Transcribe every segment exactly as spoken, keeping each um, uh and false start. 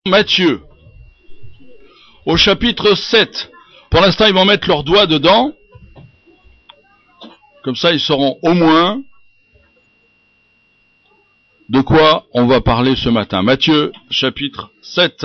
Matthieu, au chapitre sept. Pour l'instant, ils vont mettre leurs doigts dedans. Comme ça, ils sauront au moins de quoi on va parler ce matin. Matthieu, chapitre sept.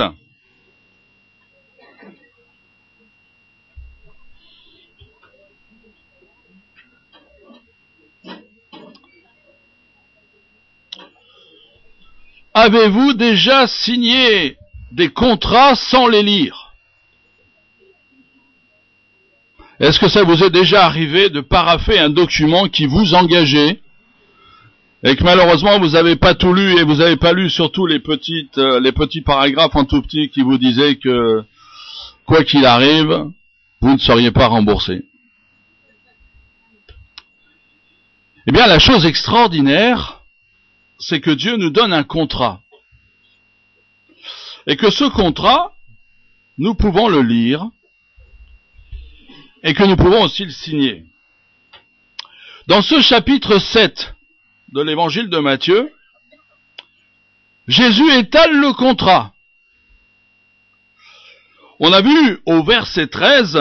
Avez-vous déjà signé des contrats sans les lire? Est-ce que ça vous est déjà arrivé de parapher un document qui vous engageait et que malheureusement vous n'avez pas tout lu et vous n'avez pas lu surtout les petites, euh, les petits paragraphes en tout petit qui vous disaient que quoi qu'il arrive, vous ne seriez pas remboursé? Eh bien, la chose extraordinaire, c'est que Dieu nous donne un contrat. Et que ce contrat, nous pouvons le lire et que nous pouvons aussi le signer. Dans ce chapitre sept de l'évangile de Matthieu, Jésus étale le contrat. On a vu au verset treize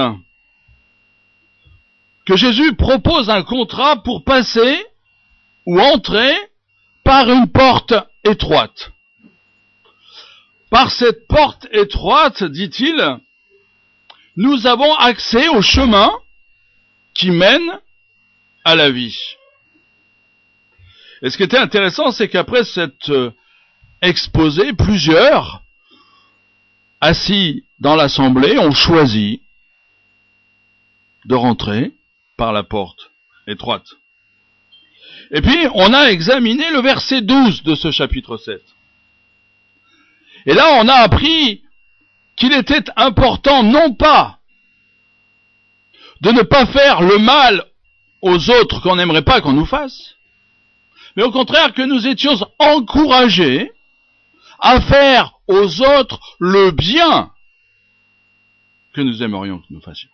que Jésus propose un contrat pour passer ou entrer par une porte étroite. Par cette porte étroite, dit-il, nous avons accès au chemin qui mène à la vie. Et ce qui était intéressant, c'est qu'après cet euh, exposé, plusieurs, assis dans l'assemblée, ont choisi de rentrer par la porte étroite. Et puis, on a examiné le verset douze de ce chapitre sept. Et là, on a appris qu'il était important non pas de ne pas faire le mal aux autres qu'on n'aimerait pas qu'on nous fasse, mais au contraire que nous étions encouragés à faire aux autres le bien que nous aimerions que nous fassions.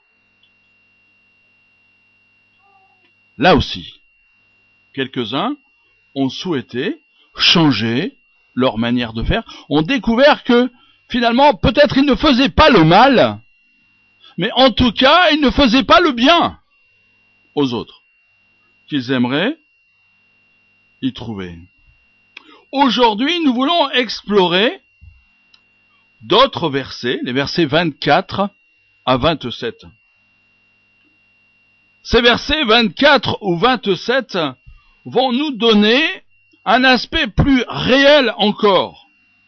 Là aussi, quelques-uns ont souhaité changer leur manière de faire, ont découvert que, finalement, peut-être ils ne faisaient pas le mal, mais en tout cas, ils ne faisaient pas le bien aux autres, qu'ils aimeraient y trouver. Aujourd'hui, nous voulons explorer d'autres versets, les versets vingt-quatre à vingt-sept. Ces versets vingt-quatre ou vingt-sept vont nous donner un aspect plus réel encore.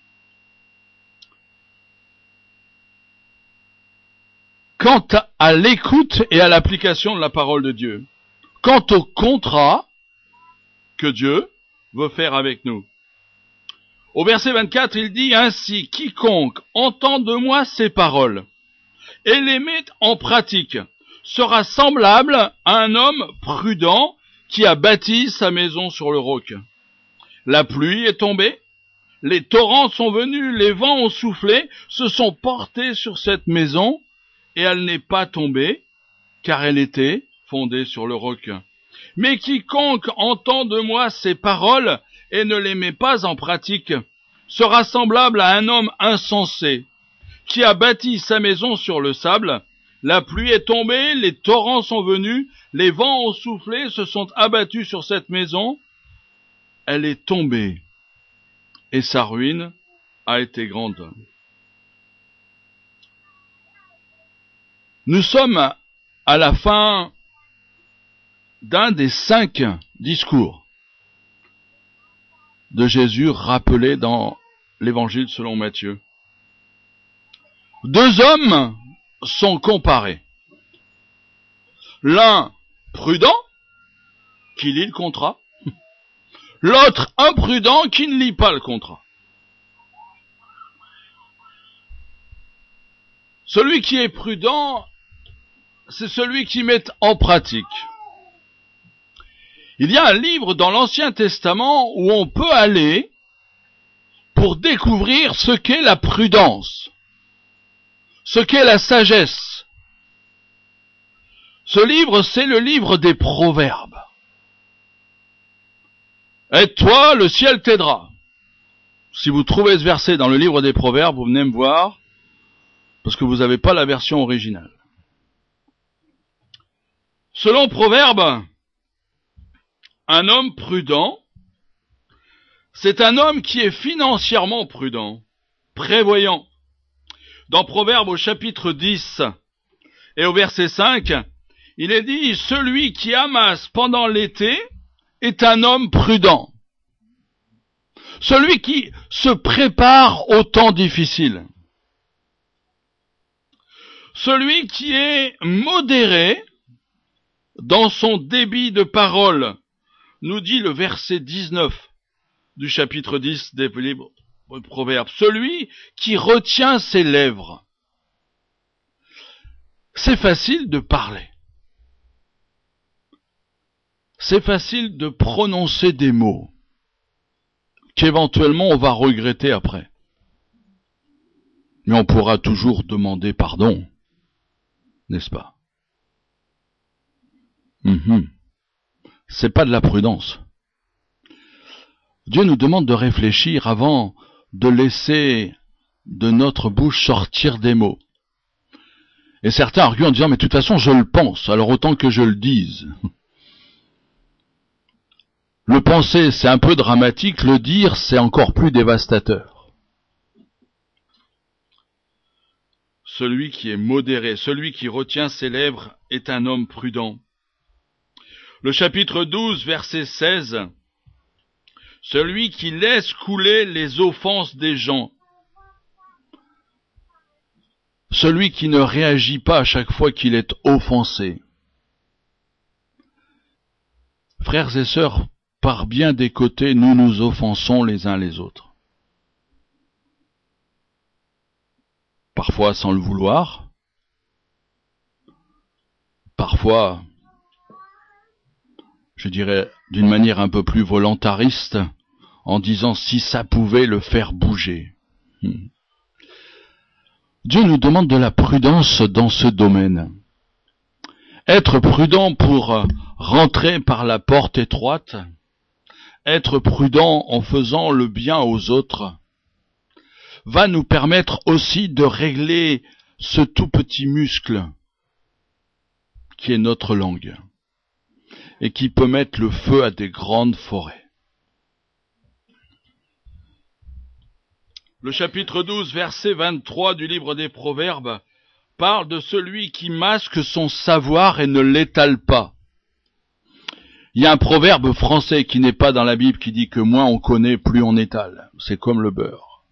Quant à l'écoute et à l'application de la parole de Dieu, quant au contrat que Dieu veut faire avec nous. Au verset vingt-quatre, il dit ainsi, « Quiconque entend de moi ces paroles et les met en pratique sera semblable à un homme prudent qui a bâti sa maison sur le roc. La pluie est tombée, les torrents sont venus, les vents ont soufflé, se sont portés sur cette maison, et elle n'est pas tombée, car elle était fondée sur le roc. Mais quiconque entend de moi ces paroles et ne les met pas en pratique sera semblable à un homme insensé qui a bâti sa maison sur le sable. La pluie est tombée, les torrents sont venus, les vents ont soufflé, se sont abattus sur cette maison. Elle est tombée, et sa ruine a été grande. » Nous sommes à la fin d'un des cinq discours de Jésus rappelés dans l'Évangile selon Matthieu. Deux hommes sont comparés. L'un prudent, qui lit le contrat, l'autre imprudent, qui ne lit pas le contrat. Celui qui est prudent, c'est celui qui met en pratique. Il y a un livre dans l'Ancien Testament où on peut aller pour découvrir ce qu'est la prudence, ce qu'est la sagesse. Ce livre, c'est le livre des Proverbes. Aide-toi, le ciel t'aidera. Si vous trouvez ce verset dans le livre des Proverbes, vous venez me voir, parce que vous n'avez pas la version originale. Selon Proverbe, un homme prudent, c'est un homme qui est financièrement prudent, prévoyant. Dans Proverbe au chapitre dix et au verset cinq, il est dit « Celui qui amasse pendant l'été est un homme prudent. » Celui qui se prépare au temps difficile. Celui qui est modéré dans son débit de parole, nous dit le verset dix-neuf du chapitre dix des livres de Proverbes. Celui qui retient ses lèvres. C'est facile de parler. C'est facile de prononcer des mots qu'éventuellement on va regretter après. Mais on pourra toujours demander pardon, n'est-ce pas? Mm-hmm. C'est pas de la prudence. Dieu nous demande de réfléchir avant de laisser de notre bouche sortir des mots. Et certains arguent en disant, mais de toute façon je le pense, alors autant que je le dise. Le penser, c'est un peu dramatique, le dire, c'est encore plus dévastateur. Celui qui est modéré, celui qui retient ses lèvres est un homme prudent. Le chapitre douze, verset seize, celui qui laisse couler les offenses des gens, celui qui ne réagit pas à chaque fois qu'il est offensé. Frères et sœurs, par bien des côtés, nous nous offensons les uns les autres. Parfois sans le vouloir, parfois, je dirais, d'une manière un peu plus volontariste, en disant si ça pouvait le faire bouger. Hmm. Dieu nous demande de la prudence dans ce domaine. Être prudent pour rentrer par la porte étroite, être prudent en faisant le bien aux autres, va nous permettre aussi de régler ce tout petit muscle qui est notre langue et qui peut mettre le feu à des grandes forêts. Le chapitre douze, verset vingt-trois du livre des Proverbes parle de celui qui masque son savoir et ne l'étale pas. Il y a un proverbe français qui n'est pas dans la Bible qui dit que moins on connaît, plus on étale. C'est comme le beurre.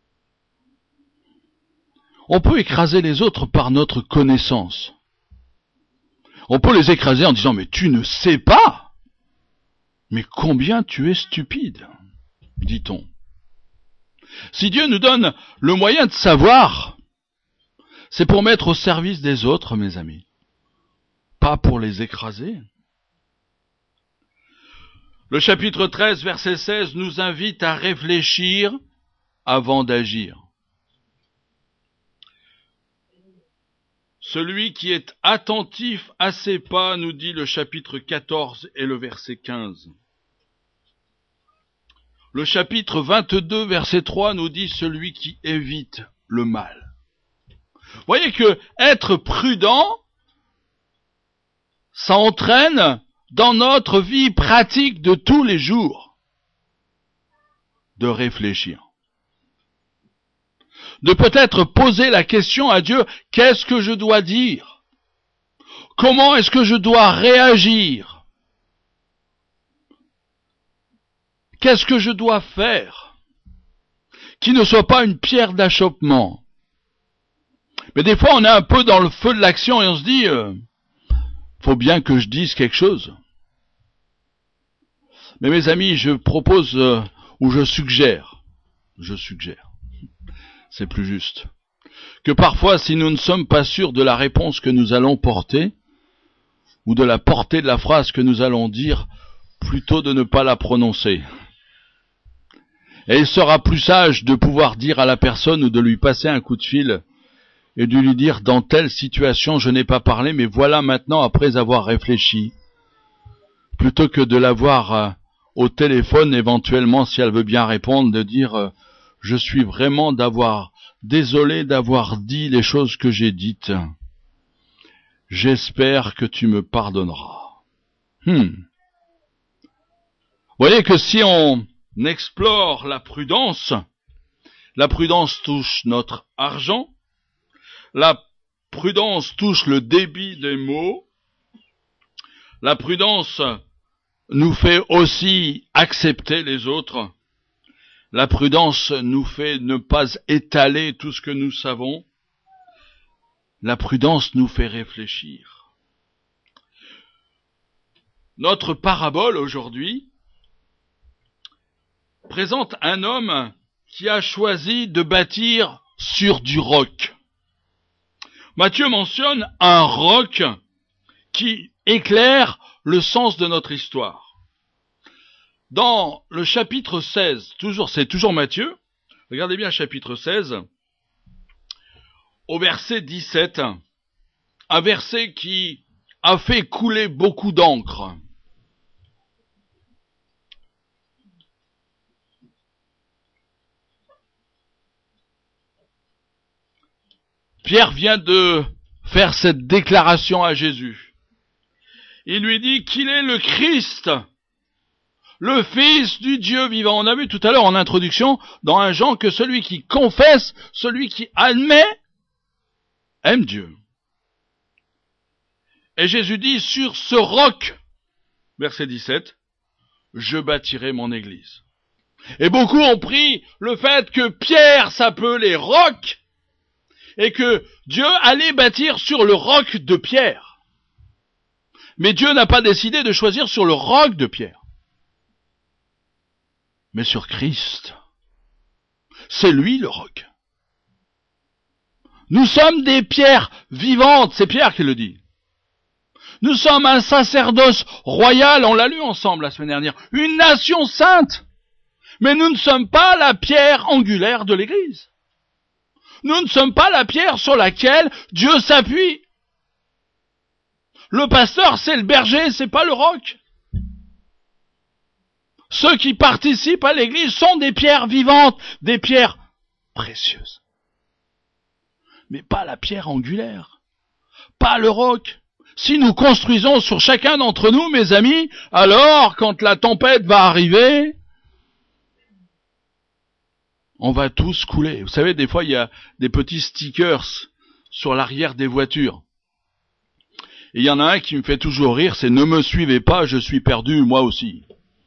On peut écraser les autres par notre connaissance. On peut les écraser en disant « Mais tu ne sais pas !» Mais combien tu es stupide, dit-on. Si Dieu nous donne le moyen de savoir, c'est pour mettre au service des autres, mes amis, pas pour les écraser. Le chapitre treize, verset seize, nous invite à réfléchir avant d'agir. Celui qui est attentif à ses pas, nous dit le chapitre quatorze et le verset quinze. Le chapitre vingt-deux, verset trois, nous dit celui qui évite le mal. Vous voyez que être prudent, ça entraîne dans notre vie pratique de tous les jours de réfléchir. De peut-être poser la question à Dieu, qu'est-ce que je dois dire? Comment est-ce que je dois réagir? Qu'est-ce que je dois faire? Qui ne soit pas une pierre d'achoppement. Mais des fois, on est un peu dans le feu de l'action et on se dit, euh, faut bien que je dise quelque chose. Mais mes amis, je propose, euh, ou je suggère, je suggère, c'est plus juste, que parfois, si nous ne sommes pas sûrs de la réponse que nous allons porter, ou de la portée de la phrase que nous allons dire, plutôt de ne pas la prononcer. Et il sera plus sage de pouvoir dire à la personne ou de lui passer un coup de fil et de lui dire, dans telle situation, je n'ai pas parlé, mais voilà maintenant, après avoir réfléchi, plutôt que de l'avoir euh, au téléphone, éventuellement, si elle veut bien répondre, de dire, euh, je suis vraiment d'avoir, désolé d'avoir dit les choses que j'ai dites. J'espère que tu me pardonneras. Hmm. Vous voyez que si on explore la prudence, la prudence touche notre argent, la prudence touche le débit des mots, la prudence nous fait aussi accepter les autres, la prudence nous fait ne pas étaler tout ce que nous savons, la prudence nous fait réfléchir. Notre parabole aujourd'hui présente un homme qui a choisi de bâtir sur du roc. Matthieu mentionne un roc qui éclaire le sens de notre histoire. Dans le chapitre seize, toujours, c'est toujours Matthieu, regardez bien chapitre seize, au verset dix-sept, un verset qui a fait couler beaucoup d'encre. Pierre vient de faire cette déclaration à Jésus. Il lui dit qu'il est le Christ, le Fils du Dieu vivant. On a vu tout à l'heure en introduction dans un Jean que celui qui confesse, celui qui admet, aime Dieu. Et Jésus dit, sur ce roc, verset dix-sept, je bâtirai mon église. Et beaucoup ont pris le fait que Pierre s'appelait roc, et que Dieu allait bâtir sur le roc de Pierre. Mais Dieu n'a pas décidé de choisir sur le roc de Pierre, mais sur Christ. C'est lui le roc. Nous sommes des pierres vivantes, c'est Pierre qui le dit. Nous sommes un sacerdoce royal, on l'a lu ensemble la semaine dernière, une nation sainte. Mais nous ne sommes pas la pierre angulaire de l'Église. Nous ne sommes pas la pierre sur laquelle Dieu s'appuie. Le pasteur, c'est le berger, c'est pas le roc. Ceux qui participent à l'église sont des pierres vivantes, des pierres précieuses. Mais pas la pierre angulaire, pas le roc. Si nous construisons sur chacun d'entre nous, mes amis, alors, quand la tempête va arriver, on va tous couler. Vous savez, des fois, il y a des petits stickers sur l'arrière des voitures. Et il y en a un qui me fait toujours rire, c'est « Ne me suivez pas, je suis perdu, moi aussi ».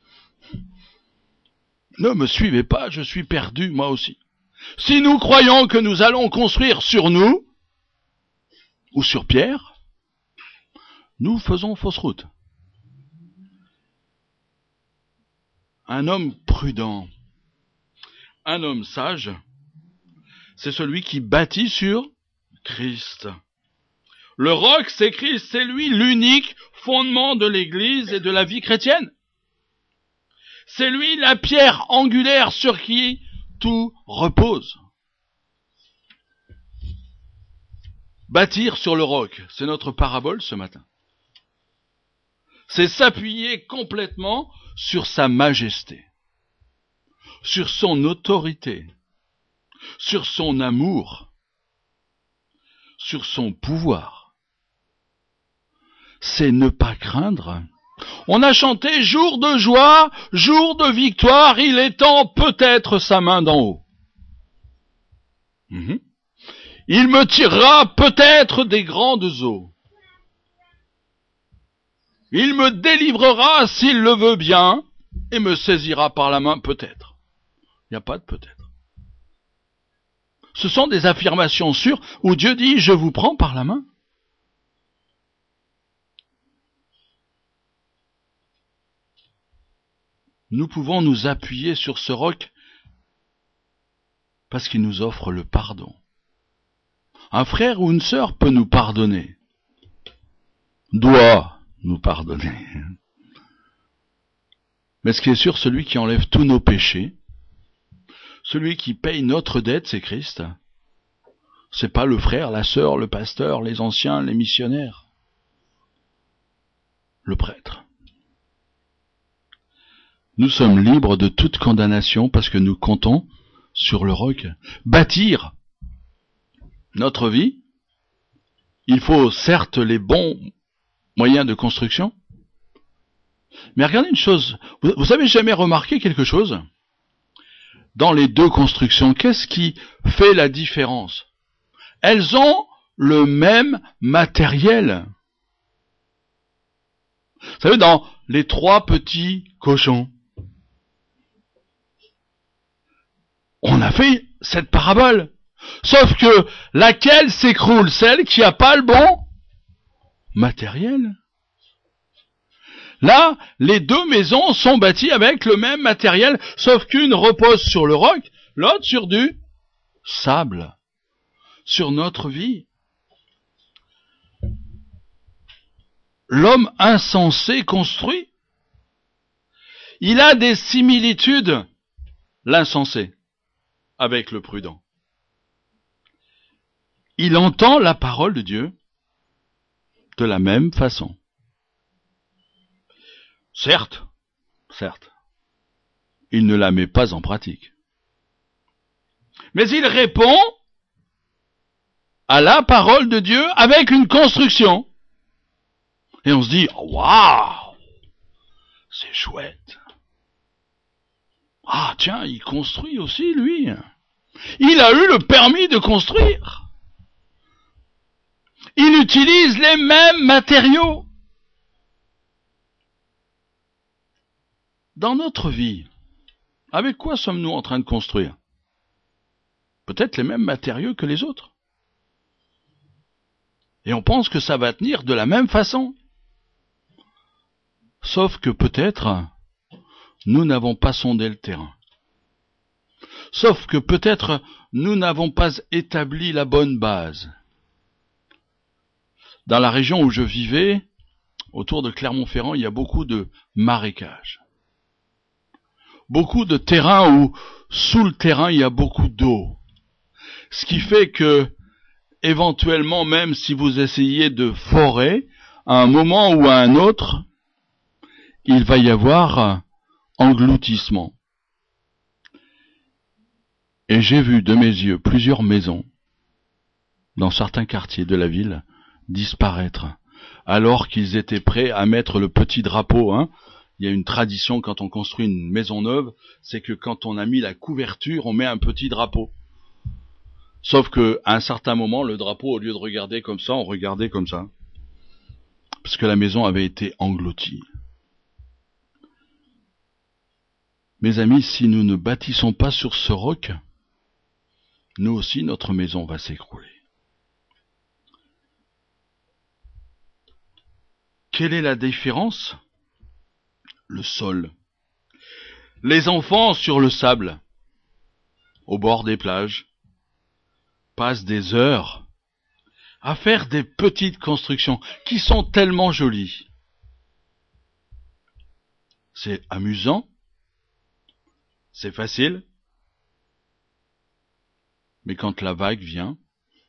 Ne me suivez pas, je suis perdu, moi aussi. Si nous croyons que nous allons construire sur nous, ou sur Pierre, nous faisons fausse route. Un homme prudent, un homme sage, c'est celui qui bâtit sur Christ. Le roc, c'est Christ, c'est lui l'unique fondement de l'Église et de la vie chrétienne. C'est lui la pierre angulaire sur qui tout repose. Bâtir sur le roc, c'est notre parabole ce matin. C'est s'appuyer complètement sur sa majesté, sur son autorité, sur son amour, sur son pouvoir. C'est ne pas craindre. On a chanté jour de joie, jour de victoire, il étend peut-être sa main d'en haut. Mmh. Il me tirera peut-être des grandes eaux. Il me délivrera s'il le veut bien et me saisira par la main peut-être. Il n'y a pas de peut-être. Ce sont des affirmations sûres où Dieu dit « Je vous prends par la main ». Nous pouvons nous appuyer sur ce roc parce qu'il nous offre le pardon. Un frère ou une sœur peut nous pardonner, doit nous pardonner. Mais ce qui est sûr, celui qui enlève tous nos péchés, celui qui paye notre dette, c'est Christ. C'est pas le frère, la sœur, le pasteur, les anciens, les missionnaires. Le prêtre. Nous sommes libres de toute condamnation parce que nous comptons sur le roc. Bâtir notre vie, il faut certes les bons moyens de construction, mais regardez une chose, vous, vous avez jamais remarqué quelque chose? Dans les deux constructions, qu'est-ce qui fait la différence? Elles ont le même matériel. Vous savez, dans les trois petits cochons, on a fait cette parabole. Sauf que laquelle s'écroule? Celle qui n'a pas le bon matériel. Là, les deux maisons sont bâties avec le même matériel, sauf qu'une repose sur le roc, l'autre sur du sable, sur notre vie. L'homme insensé construit. Il a des similitudes, l'insensé, avec le prudent. Il entend la parole de Dieu de la même façon. Certes, certes, il ne la met pas en pratique. Mais il répond à la parole de Dieu avec une construction. Et on se dit, waouh, c'est chouette. Ah tiens, il construit aussi, lui. Il a eu le permis de construire. Il utilise les mêmes matériaux. Dans notre vie, avec quoi sommes-nous en train de construire? Peut-être les mêmes matériaux que les autres. Et on pense que ça va tenir de la même façon. Sauf que peut-être, nous n'avons pas sondé le terrain. Sauf que peut-être, nous n'avons pas établi la bonne base. Dans la région où je vivais, autour de Clermont-Ferrand, il y a beaucoup de marécages. Beaucoup de terrains où, sous le terrain, il y a beaucoup d'eau. Ce qui fait que, éventuellement, même si vous essayez de forer, à un moment ou à un autre, il va y avoir engloutissement. Et j'ai vu de mes yeux plusieurs maisons, dans certains quartiers de la ville, disparaître, alors qu'ils étaient prêts à mettre le petit drapeau, hein. Il y a une tradition quand on construit une maison neuve, c'est que quand on a mis la couverture, on met un petit drapeau. Sauf que à un certain moment, le drapeau, au lieu de regarder comme ça, on regardait comme ça. Parce que la maison avait été engloutie. Mes amis, si nous ne bâtissons pas sur ce roc, nous aussi, notre maison va s'écrouler. Quelle est la différence? Le sol. Les enfants sur le sable, au bord des plages, passent des heures à faire des petites constructions qui sont tellement jolies. C'est amusant, c'est facile, mais quand la vague vient,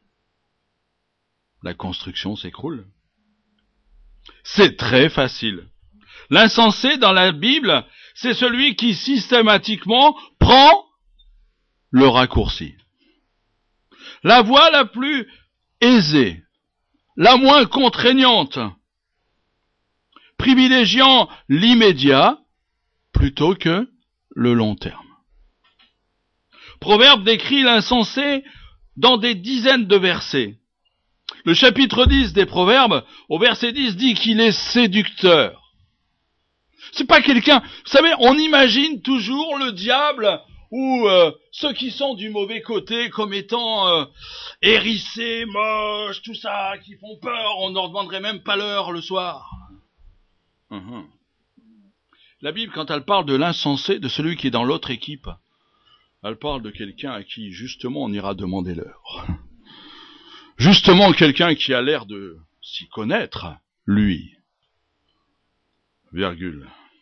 la construction s'écroule. C'est très facile. L'insensé dans la Bible, c'est celui qui systématiquement prend le raccourci. La voie la plus aisée, la moins contraignante, privilégiant l'immédiat plutôt que le long terme. Proverbe décrit l'insensé dans des dizaines de versets. Le chapitre dix des Proverbes, au verset dix, dit qu'il est séducteur. C'est pas quelqu'un, vous savez, on imagine toujours le diable ou euh, ceux qui sont du mauvais côté comme étant euh, hérissés, moches, tout ça, qui font peur, on ne leur demanderait même pas l'heure le soir. Uh-huh. La Bible, quand elle parle de l'insensé, de celui qui est dans l'autre équipe, elle parle de quelqu'un à qui justement on ira demander l'heure. Justement quelqu'un qui a l'air de s'y connaître, lui. Virgule.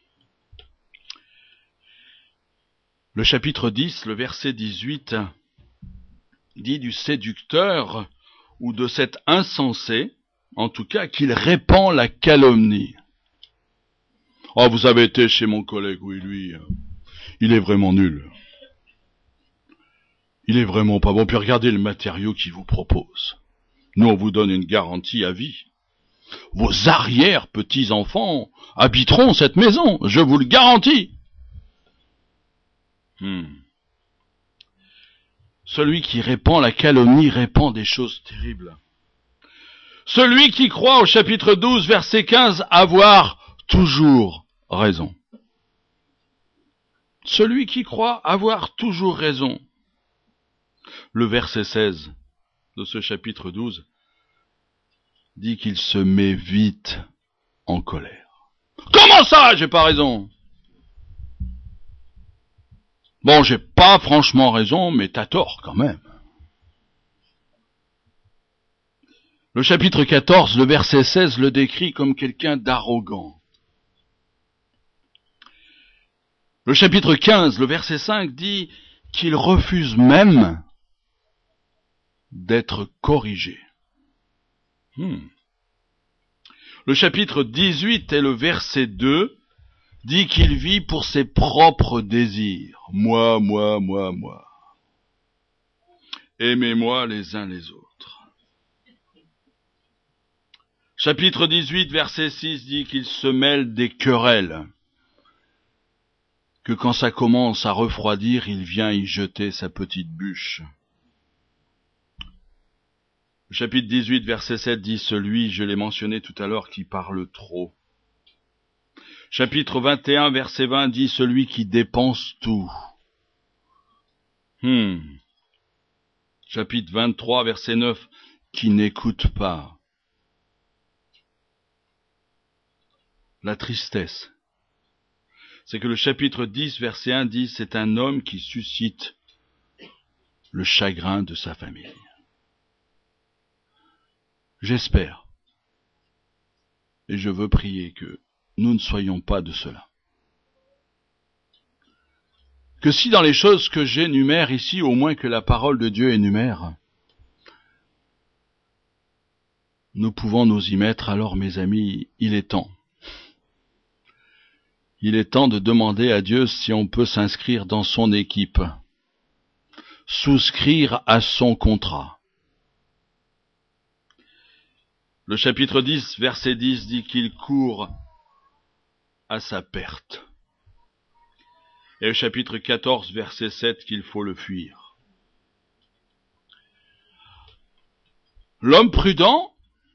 Le chapitre dix, le verset dix-huit, dit du séducteur, ou de cet insensé, en tout cas, qu'il répand la calomnie. Oh, vous avez été chez mon collègue, oui, lui, il est vraiment nul. il est vraiment pas bon. Puis regardez le matériau qu'il vous propose. Nous, on vous donne une garantie à vie. Vos arrière-petits-enfants habiteront cette maison, je vous le garantis. Hmm. Celui qui répand la calomnie répand des choses terribles. Celui qui croit au chapitre douze, verset quinze, avoir toujours raison. Celui qui croit avoir toujours raison. Le verset seize de ce chapitre douze dit qu'il se met vite en colère. Comment ça, j'ai pas raison? Bon, j'ai pas franchement raison, mais t'as tort quand même. Le chapitre quatorze, le verset seize, le décrit comme quelqu'un d'arrogant. Le chapitre quinze, le verset cinq, dit qu'il refuse même d'être corrigé. Hmm. Le chapitre dix-huit et le verset deux dit qu'il vit pour ses propres désirs. Moi, moi, moi, moi. Aimez-moi les uns les autres. Chapitre dix-huit, verset six dit qu'il se mêle des querelles. Que quand ça commence à refroidir, il vient y jeter sa petite bûche. Le chapitre dix-huit, verset sept dit celui, je l'ai mentionné tout à l'heure, qui parle trop. Chapitre vingt et un, verset vingt dit celui qui dépense tout. Hmm. Chapitre vingt-trois, verset neuf, qui n'écoute pas. La tristesse, c'est que le chapitre dix, verset un dit c'est un homme qui suscite le chagrin de sa famille. J'espère, et je veux prier que nous ne soyons pas de cela. Que si dans les choses que j'énumère ici, au moins que la parole de Dieu énumère, nous pouvons nous y mettre, alors mes amis, il est temps. Il est temps de demander à Dieu si on peut s'inscrire dans son équipe, souscrire à son contrat. Le chapitre dix, verset dix dit qu'il court à sa perte. Et le chapitre quatorze, verset sept, qu'il faut le fuir. L'homme prudent,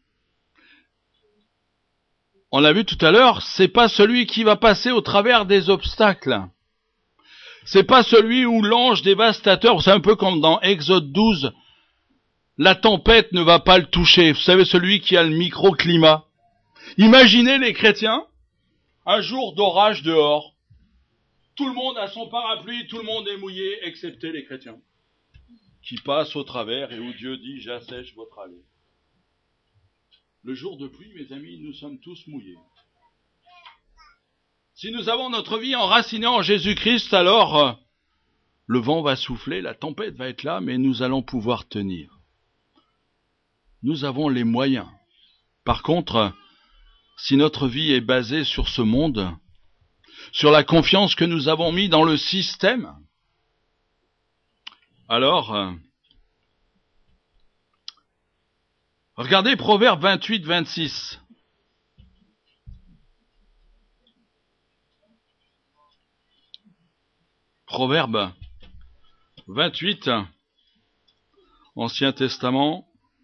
on l'a vu tout à l'heure, c'est pas celui qui va passer au travers des obstacles. C'est pas celui où l'ange dévastateur, c'est un peu comme dans Exode douze, la tempête ne va pas le toucher. Vous savez, celui qui a le microclimat. Imaginez les chrétiens, un jour d'orage dehors. Tout le monde a son parapluie, tout le monde est mouillé, excepté les chrétiens, qui passent au travers et où Dieu dit « j'assèche votre allée ». Le jour de pluie, mes amis, nous sommes tous mouillés. Si nous avons notre vie enracinée en Jésus-Christ, alors le vent va souffler, la tempête va être là, mais nous allons pouvoir tenir. Nous avons les moyens. Par contre, si notre vie est basée sur ce monde, sur la confiance que nous avons mis dans le système, alors, euh, regardez Proverbe vingt-huit, vingt-six. Proverbe vingt-huit, Ancien Testament,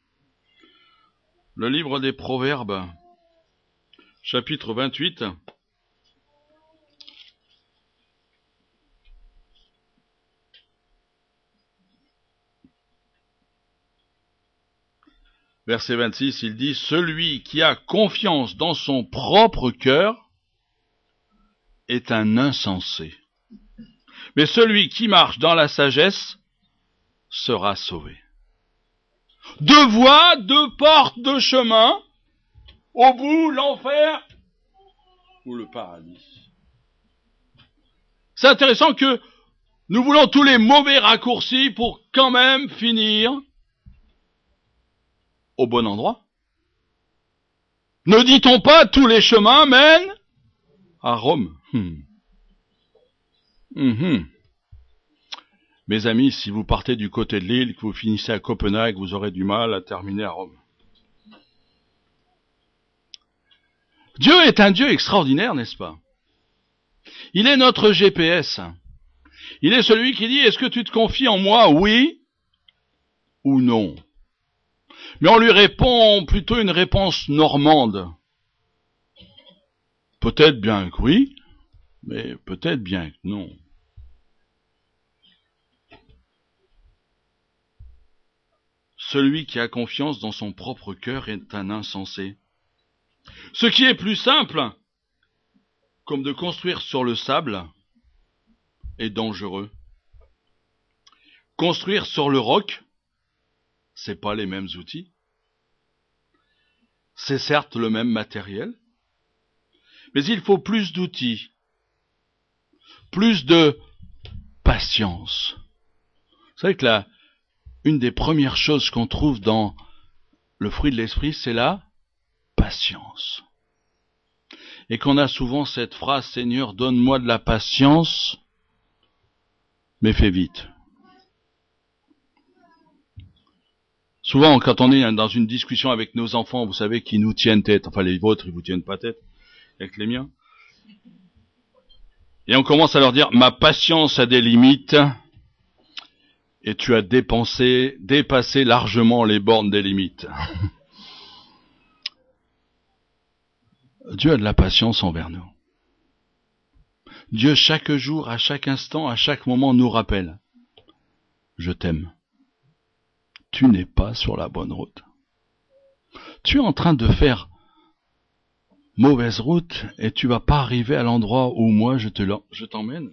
le livre des Proverbes, chapitre vingt-huit. Verset vingt-six, il dit « Celui qui a confiance dans son propre cœur est un insensé. Mais celui qui marche dans la sagesse sera sauvé. » Deux voies, deux portes, deux chemins, au bout l'enfer ou le paradis. C'est intéressant que nous voulons tous les mauvais raccourcis pour quand même finir au bon endroit. Ne dit-on pas tous les chemins mènent à Rome? hmm. Mm-hmm. Mes amis, si vous partez du côté de l'île, que vous finissez à Copenhague, vous aurez du mal à terminer à Rome. Dieu est un Dieu extraordinaire, n'est-ce pas? Il est notre G P S. Il est celui qui dit, est-ce que tu te confies en moi, oui ou non? Mais on lui répond plutôt une réponse normande. Peut-être bien que oui, mais peut-être bien que non. Celui qui a confiance dans son propre cœur est un insensé. Ce qui est plus simple, comme de construire sur le sable, est dangereux. Construire sur le roc, c'est pas les mêmes outils. C'est certes le même matériel, mais il faut plus d'outils, plus de patience. Vous savez que la, une des premières choses qu'on trouve dans le fruit de l'esprit, c'est la patience. Et qu'on a souvent cette phrase, Seigneur, donne-moi de la patience, mais fais vite. Souvent, quand on est dans une discussion avec nos enfants, vous savez qu'ils nous tiennent tête, enfin les vôtres, ils vous tiennent pas tête, avec les miens. Et on commence à leur dire, ma patience a des limites, et tu as dépensé, dépassé largement les bornes des limites. Dieu a de la patience envers nous. Dieu, chaque jour, à chaque instant, à chaque moment, nous rappelle, je t'aime. Tu n'es pas sur la bonne route. Tu es en train de faire mauvaise route et tu vas pas arriver à l'endroit où moi je te je t'emmène.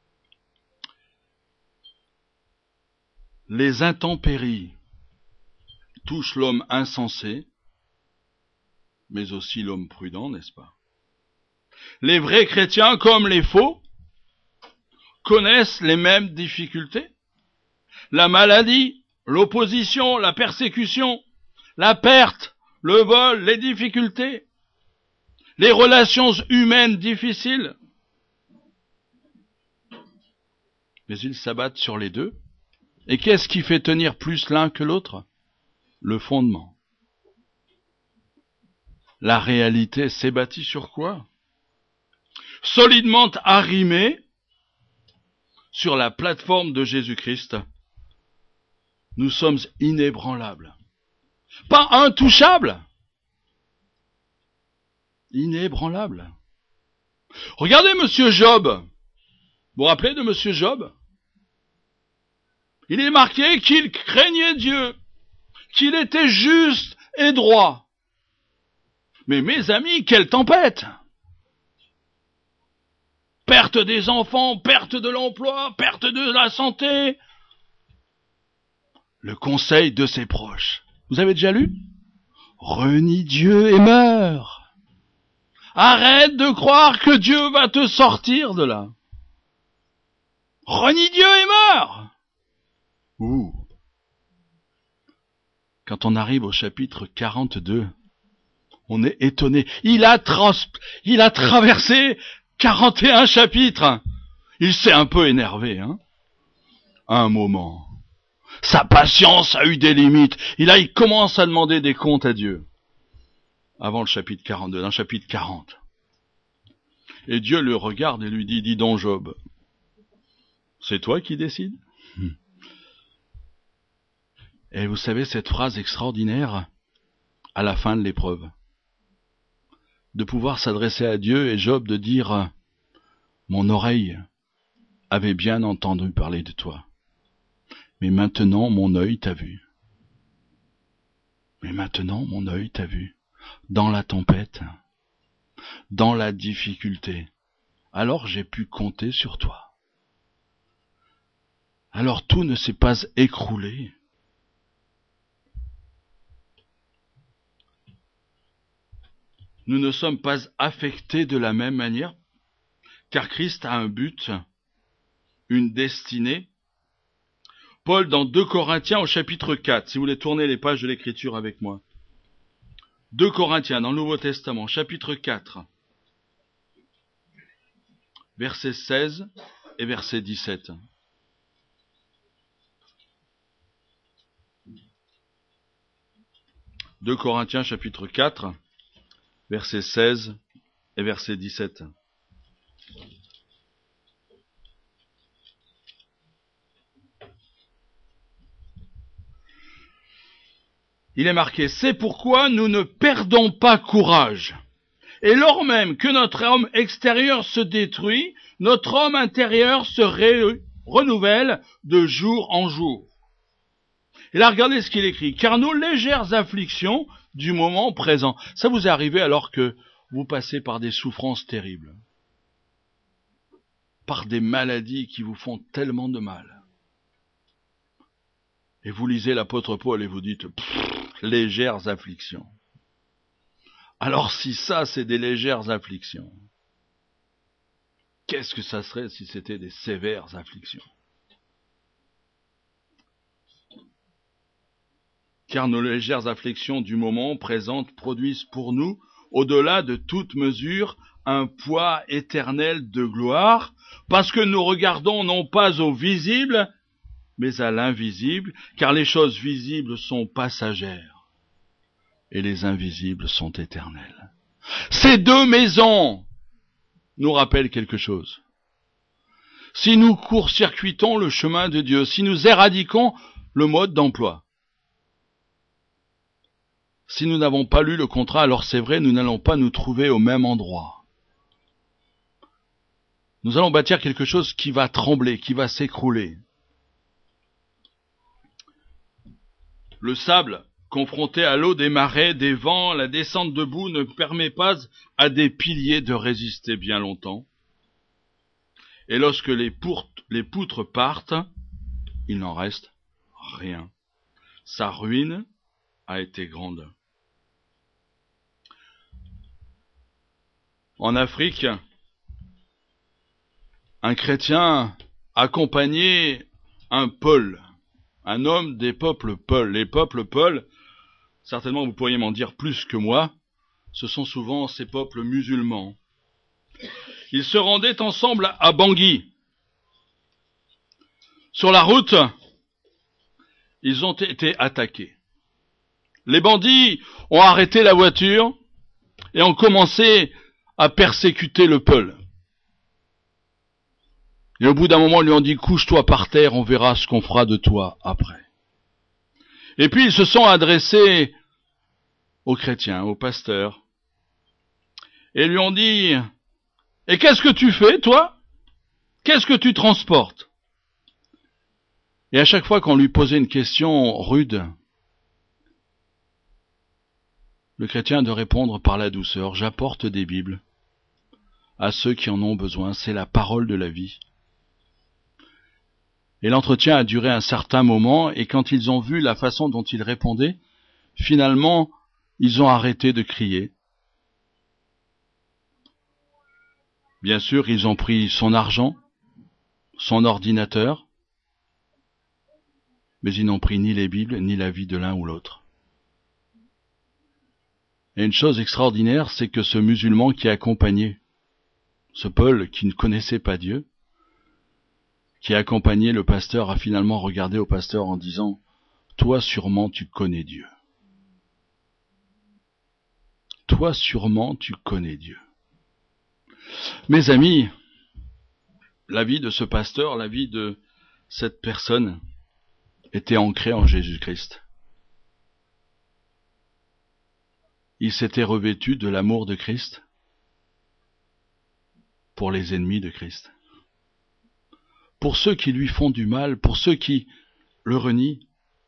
Les intempéries touchent l'homme insensé, mais aussi l'homme prudent, n'est-ce pas? Les vrais chrétiens, comme les faux, connaissent les mêmes difficultés. La maladie, l'opposition, la persécution, la perte, le vol, les difficultés, les relations humaines difficiles. Mais ils s'abattent sur les deux. Et qu'est-ce qui fait tenir plus l'un que l'autre? Le fondement. La réalité s'est bâtie sur quoi? Solidement arrimée sur la plateforme de Jésus-Christ. Nous sommes inébranlables. Pas intouchables. Inébranlables. Regardez Monsieur Job. Vous vous rappelez de Monsieur Job? Il est marqué qu'il craignait Dieu, qu'il était juste et droit. Mais mes amis, quelle tempête! Perte des enfants, perte de l'emploi, perte de la santé. Le conseil de ses proches. Vous avez déjà lu? Renie Dieu et meurs. Arrête de croire que Dieu va te sortir de là. Renie Dieu et meurs. Ouh. Quand on arrive au chapitre quarante-deux, on est étonné. Il a, trans... Il a traversé quarante et un chapitres. Il s'est un peu énervé, hein, à un moment. Sa patience a eu des limites. Et là, il commence à demander des comptes à Dieu. Avant le chapitre quarante-deux, dans le chapitre quarante. Et Dieu le regarde et lui dit, dis donc Job, c'est toi qui décides? Et vous savez cette phrase extraordinaire à la fin de l'épreuve, de pouvoir s'adresser à Dieu et Job de dire « Mon oreille avait bien entendu parler de toi, mais maintenant mon œil t'a vu. Mais maintenant mon œil t'a vu, dans la tempête, dans la difficulté. Alors j'ai pu compter sur toi. Alors tout ne s'est pas écroulé. » Nous ne sommes pas affectés de la même manière, car Christ a un but, une destinée. Paul, dans deux Corinthiens au chapitre quatre, si vous voulez tourner les pages de l'Écriture avec moi. deux Corinthiens, dans le Nouveau Testament, chapitre quatre, versets seize et verset dix-sept. deux Corinthiens chapitre quatre, versets seize et verset dix-sept. Il est marqué, « C'est pourquoi nous ne perdons pas courage. Et lors même que notre homme extérieur se détruit, notre homme intérieur se ré- renouvelle de jour en jour. » Et là, regardez ce qu'il écrit. « Car nos légères afflictions du moment présent. » Ça vous est arrivé alors que vous passez par des souffrances terribles, par des maladies qui vous font tellement de mal. Et vous lisez l'apôtre Paul et vous dites, « légères afflictions. » Alors si ça, c'est des légères afflictions, qu'est-ce que ça serait si c'était des sévères afflictions? Car nos légères afflictions du moment présent produisent pour nous, au-delà de toute mesure, un poids éternel de gloire, parce que nous regardons non pas au visible, mais à l'invisible, car les choses visibles sont passagères et les invisibles sont éternelles. Ces deux maisons nous rappellent quelque chose. Si nous court-circuitons le chemin de Dieu, si nous éradiquons le mode d'emploi, si nous n'avons pas lu le contrat, alors c'est vrai, nous n'allons pas nous trouver au même endroit. Nous allons bâtir quelque chose qui va trembler, qui va s'écrouler. Le sable, confronté à l'eau des marais, des vents, la descente de boue ne permet pas à des piliers de résister bien longtemps. Et lorsque les, pour- les poutres partent, il n'en reste rien. Sa ruine a été grande. En Afrique, un chrétien accompagnait un Peul, un homme des peuples Peul. Les peuples Peul, certainement vous pourriez m'en dire plus que moi, ce sont souvent ces peuples musulmans. Ils se rendaient ensemble à Bangui. Sur la route, ils ont été attaqués. Les bandits ont arrêté la voiture et ont commencé à persécuter le Peul. Et au bout d'un moment, ils lui ont dit, couche-toi par terre, on verra ce qu'on fera de toi après. Et puis ils se sont adressés aux chrétiens, aux pasteurs, et lui ont dit, et qu'est-ce que tu fais, toi? Qu'est-ce que tu transportes? Et à chaque fois qu'on lui posait une question rude, le chrétien de répondre par la douceur, j'apporte des Bibles à ceux qui en ont besoin, c'est la parole de la vie. Et l'entretien a duré un certain moment, et quand ils ont vu la façon dont il répondait, finalement, ils ont arrêté de crier. Bien sûr, ils ont pris son argent, son ordinateur, mais ils n'ont pris ni les Bibles, ni la vie de l'un ou l'autre. Et une chose extraordinaire, c'est que ce musulman qui accompagnait ce Paul, qui ne connaissait pas Dieu, qui accompagnait le pasteur, a finalement regardé au pasteur en disant, « Toi sûrement tu connais Dieu. Toi sûrement tu connais Dieu. » Mes amis, la vie de ce pasteur, la vie de cette personne était ancrée en Jésus-Christ. Il s'était revêtu de l'amour de Christ pour les ennemis de Christ. Pour ceux qui lui font du mal, pour ceux qui le renient.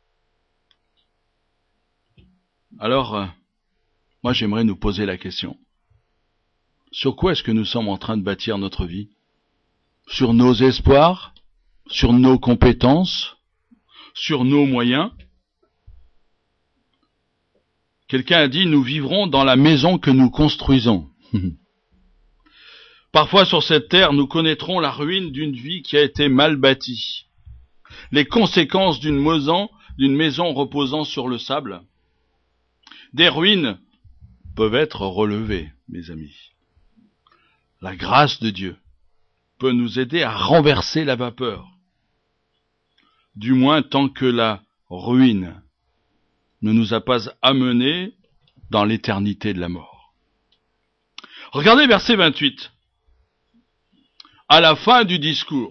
Alors, euh, moi j'aimerais nous poser la question. Sur quoi est-ce que nous sommes en train de bâtir notre vie? Sur nos espoirs? Sur nos compétences? Sur nos moyens? Quelqu'un a dit, nous vivrons dans la maison que nous construisons. Parfois sur cette terre, nous connaîtrons la ruine d'une vie qui a été mal bâtie, les conséquences d'une maison, d'une maison reposant sur le sable. Des ruines peuvent être relevées, mes amis. La grâce de Dieu peut nous aider à renverser la vapeur, du moins tant que la ruine ne nous a pas amenés dans l'éternité de la mort. Regardez verset vingt-huit. À la fin du discours.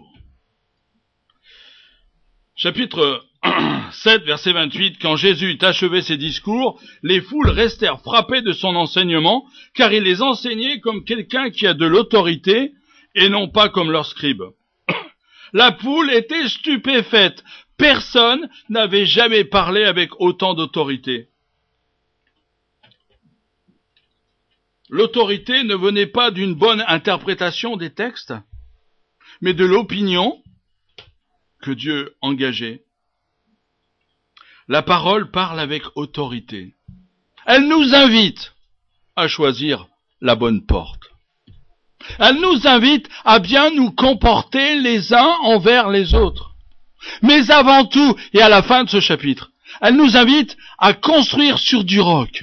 Chapitre sept, verset vingt-huit. Quand Jésus eut achevé ses discours, les foules restèrent frappées de son enseignement, car il les enseignait comme quelqu'un qui a de l'autorité, et non pas comme leurs scribes. La foule était stupéfaite. Personne n'avait jamais parlé avec autant d'autorité. L'autorité ne venait pas d'une bonne interprétation des textes, mais de l'opinion que Dieu engageait. La parole parle avec autorité. Elle nous invite à choisir la bonne porte. Elle nous invite à bien nous comporter les uns envers les autres. Mais avant tout, et à la fin de ce chapitre, elle nous invite à construire sur du roc.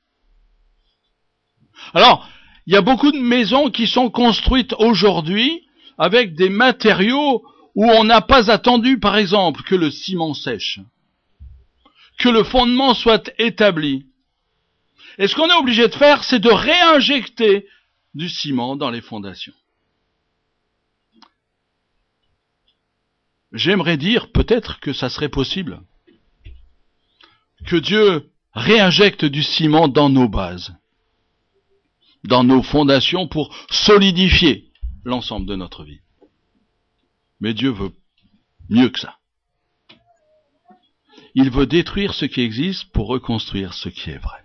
Alors, il y a beaucoup de maisons qui sont construites aujourd'hui avec des matériaux où on n'a pas attendu, par exemple, que le ciment sèche, que le fondement soit établi. Et ce qu'on est obligé de faire, c'est de réinjecter du ciment dans les fondations. J'aimerais dire peut-être que ça serait possible que Dieu réinjecte du ciment dans nos bases, dans nos fondations pour solidifier l'ensemble de notre vie. Mais Dieu veut mieux que ça. Il veut détruire ce qui existe pour reconstruire ce qui est vrai.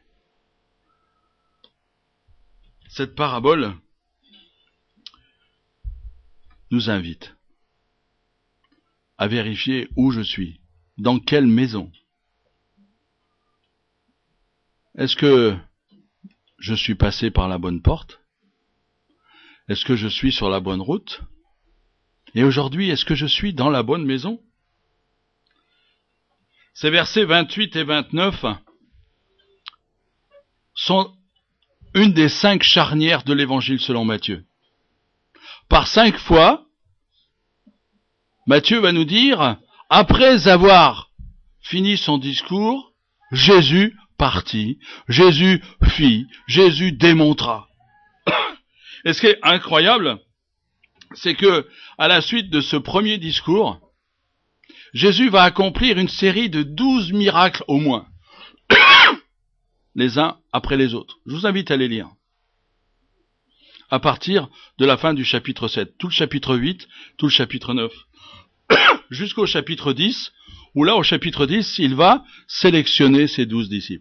Cette parabole nous invite à vérifier où je suis, dans quelle maison. Est-ce que je suis passé par la bonne porte? Est-ce que je suis sur la bonne route? Et aujourd'hui, est-ce que je suis dans la bonne maison? Ces versets vingt-huit et vingt-neuf sont une des cinq charnières de l'évangile selon Matthieu. Par cinq fois, Matthieu va nous dire, après avoir fini son discours, Jésus partit, Jésus fit, Jésus démontra. Et ce qui est incroyable, c'est que, à la suite de ce premier discours, Jésus va accomplir une série de douze miracles au moins, les uns après les autres. Je vous invite à les lire. À partir de la fin du chapitre sept, tout le chapitre huit, tout le chapitre neuf, jusqu'au chapitre dix, où là, au chapitre dix, il va sélectionner ses douze disciples.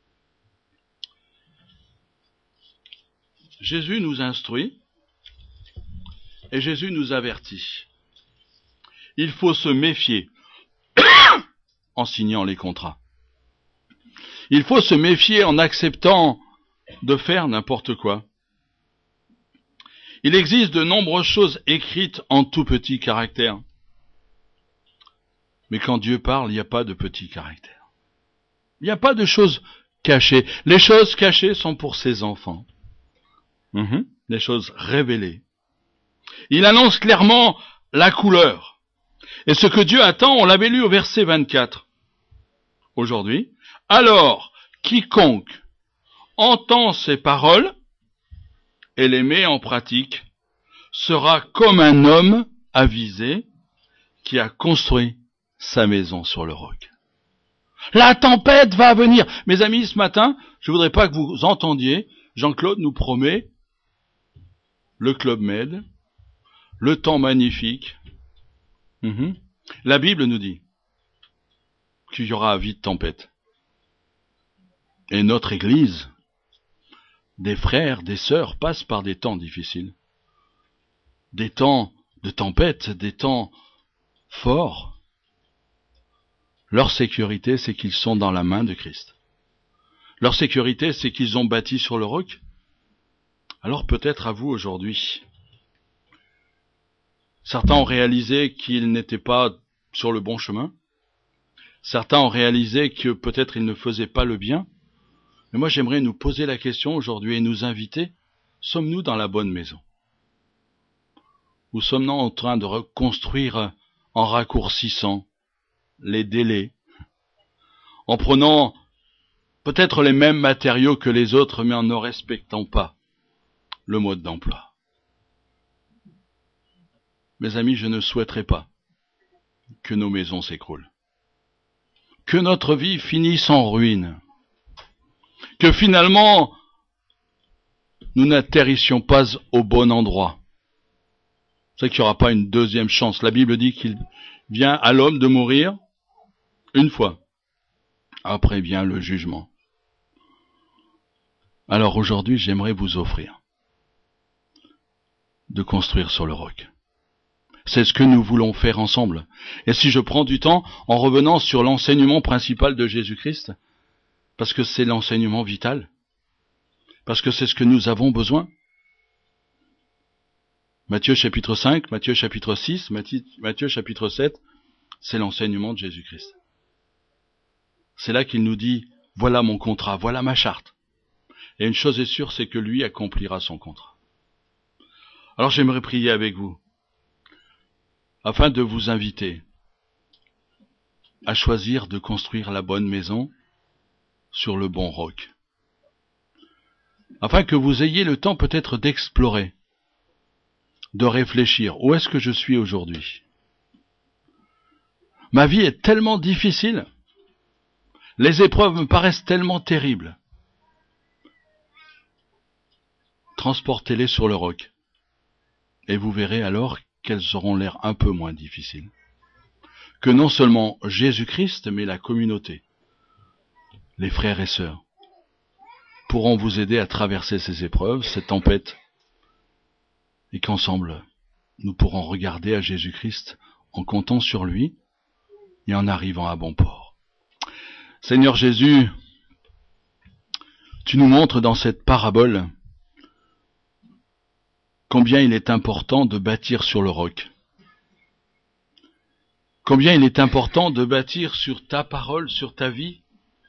Jésus nous instruit et Jésus nous avertit. Il faut se méfier en signant les contrats. Il faut se méfier en acceptant de faire n'importe quoi. Il existe de nombreuses choses écrites en tout petit caractère. Mais quand Dieu parle, il n'y a pas de petit caractère. Il n'y a pas de choses cachées. Les choses cachées sont pour ses enfants. Mmh. Les choses révélées. Il annonce clairement la couleur. Et ce que Dieu attend, on l'avait lu au verset vingt-quatre. Aujourd'hui, alors, quiconque entend ces paroles et les met en pratique sera comme un homme avisé qui a construit sa maison sur le roc. La tempête va venir. Mes amis, ce matin, je voudrais pas que vous entendiez, Jean-Claude nous promet le Club Med, le temps magnifique. Mmh. La Bible nous dit qu'il y aura vite tempête. Et notre Église, des frères, des sœurs, passent par des temps difficiles. Des temps de tempête, des temps forts. Leur sécurité, c'est qu'ils sont dans la main de Christ. Leur sécurité, c'est qu'ils ont bâti sur le roc. Alors peut-être à vous aujourd'hui. Certains ont réalisé qu'ils n'étaient pas sur le bon chemin. Certains ont réalisé que peut-être ils ne faisaient pas le bien. Mais moi j'aimerais nous poser la question aujourd'hui et nous inviter. Sommes-nous dans la bonne maison? Ou sommes-nous en train de reconstruire en raccourcissant les délais, en prenant peut-être les mêmes matériaux que les autres, mais en ne respectant pas le mode d'emploi. Mes amis, je ne souhaiterais pas que nos maisons s'écroulent, que notre vie finisse en ruine, que finalement nous n'atterrissions pas au bon endroit. C'est qu'il n'y aura pas une deuxième chance. La Bible dit qu'il vient à l'homme de mourir une fois. Après vient le jugement. Alors aujourd'hui, j'aimerais vous offrir de construire sur le roc. C'est ce que nous voulons faire ensemble. Et si je prends du temps en revenant sur l'enseignement principal de Jésus-Christ, parce que c'est l'enseignement vital, parce que c'est ce que nous avons besoin. Matthieu chapitre cinq, Matthieu chapitre six, Matthieu, Matthieu chapitre sept, c'est l'enseignement de Jésus-Christ. C'est là qu'il nous dit, voilà mon contrat, voilà ma charte. Et une chose est sûre, c'est que lui accomplira son contrat. Alors j'aimerais prier avec vous, afin de vous inviter à choisir de construire la bonne maison sur le bon roc. Afin que vous ayez le temps peut-être d'explorer, de réfléchir. Où est-ce que je suis aujourd'hui? Ma vie est tellement difficile. Les épreuves me paraissent tellement terribles. Transportez-les sur le roc. Et vous verrez alors qu'elles auront l'air un peu moins difficiles. Que non seulement Jésus-Christ, mais la communauté, les frères et sœurs, pourront vous aider à traverser ces épreuves, ces tempêtes, et qu'ensemble, nous pourrons regarder à Jésus-Christ en comptant sur lui et en arrivant à bon port. Seigneur Jésus, tu nous montres dans cette parabole combien il est important de bâtir sur le roc. Combien il est important de bâtir sur ta parole, sur ta vie.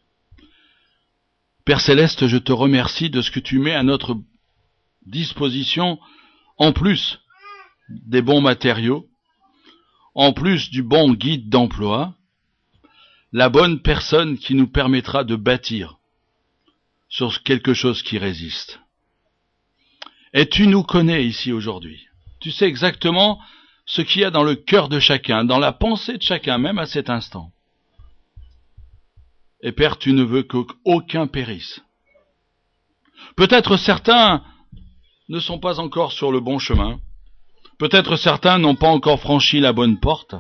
Père Céleste, je te remercie de ce que tu mets à notre disposition, en plus des bons matériaux, en plus du bon guide d'emploi, la bonne personne qui nous permettra de bâtir sur quelque chose qui résiste. Et tu nous connais ici aujourd'hui. Tu sais exactement ce qu'il y a dans le cœur de chacun, dans la pensée de chacun, même à cet instant. Et Père, tu ne veux qu'aucun périsse. Peut-être certains ne sont pas encore sur le bon chemin. Peut-être certains n'ont pas encore franchi la bonne porte.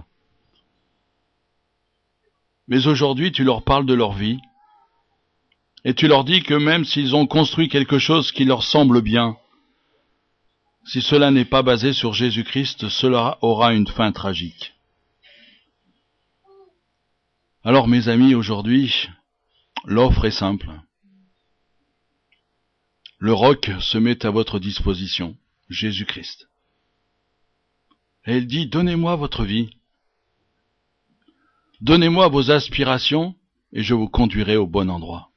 Mais aujourd'hui, tu leur parles de leur vie. Et tu leur dis que même s'ils ont construit quelque chose qui leur semble bien, si cela n'est pas basé sur Jésus-Christ, cela aura une fin tragique. Alors mes amis, aujourd'hui, l'offre est simple. Le roc se met à votre disposition, Jésus-Christ. Et il dit, donnez-moi votre vie. Donnez-moi vos aspirations et je vous conduirai au bon endroit.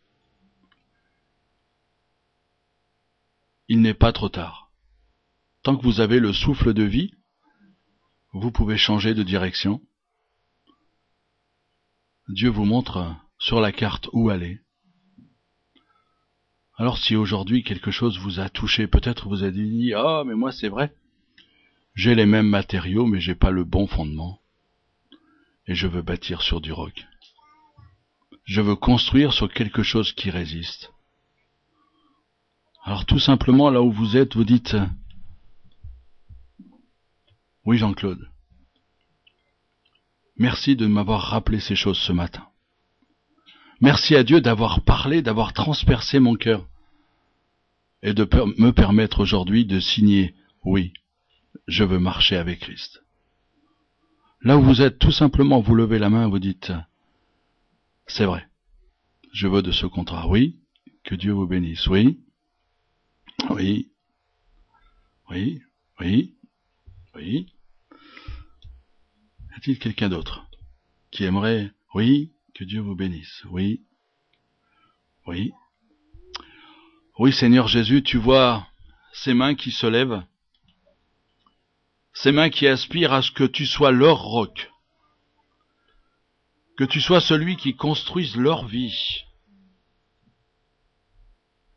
Il n'est pas trop tard. Tant que vous avez le souffle de vie, vous pouvez changer de direction. Dieu vous montre sur la carte où aller. Alors si aujourd'hui quelque chose vous a touché, peut-être vous avez dit « Ah, mais moi c'est vrai, j'ai les mêmes matériaux, mais j'ai pas le bon fondement. Et je veux bâtir sur du roc. Je veux construire sur quelque chose qui résiste. » Alors tout simplement, là où vous êtes, vous dites « Oui Jean-Claude, merci de m'avoir rappelé ces choses ce matin. Merci à Dieu d'avoir parlé, d'avoir transpercé mon cœur et de per- me permettre aujourd'hui de signer « Oui, je veux marcher avec Christ. » Là où vous êtes, tout simplement, vous levez la main, vous dites « C'est vrai, je veux de ce contrat. Oui, que Dieu vous bénisse. Oui, oui, oui, oui, oui. » Y a-t-il quelqu'un d'autre qui aimerait « Oui, que Dieu vous bénisse. Oui, oui. » Oui, Seigneur Jésus, tu vois ces mains qui se lèvent, ces mains qui aspirent à ce que tu sois leur roc, que tu sois celui qui construise leur vie.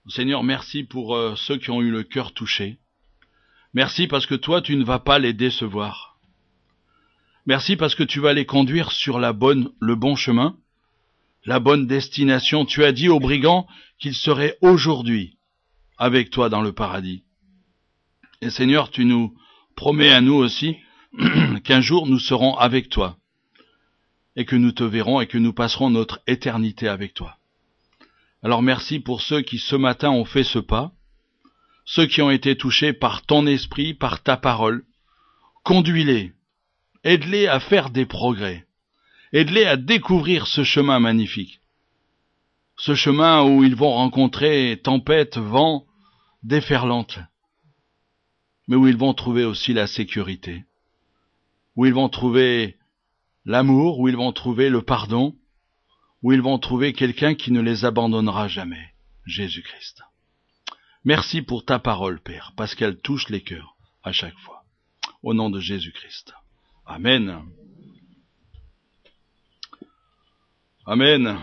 Seigneur, merci pour euh, ceux qui ont eu le cœur touché. Merci parce que toi, tu ne vas pas les décevoir. Merci parce que tu vas les conduire sur la bonne, le bon chemin, la bonne destination. Tu as dit aux brigands qu'ils seraient aujourd'hui avec toi dans le paradis. Et Seigneur, tu nous promets à nous aussi qu'un jour nous serons avec toi et que nous te verrons et que nous passerons notre éternité avec toi. Alors merci pour ceux qui ce matin ont fait ce pas, ceux qui ont été touchés par ton esprit, par ta parole. Conduis-les, aide-les à faire des progrès, aide-les à découvrir ce chemin magnifique, ce chemin où ils vont rencontrer tempêtes, vents, déferlantes, mais où ils vont trouver aussi la sécurité, où ils vont trouver l'amour, où ils vont trouver le pardon, où ils vont trouver quelqu'un qui ne les abandonnera jamais, Jésus-Christ. Merci pour ta parole, Père, parce qu'elle touche les cœurs à chaque fois. Au nom de Jésus-Christ. Amen. Amen.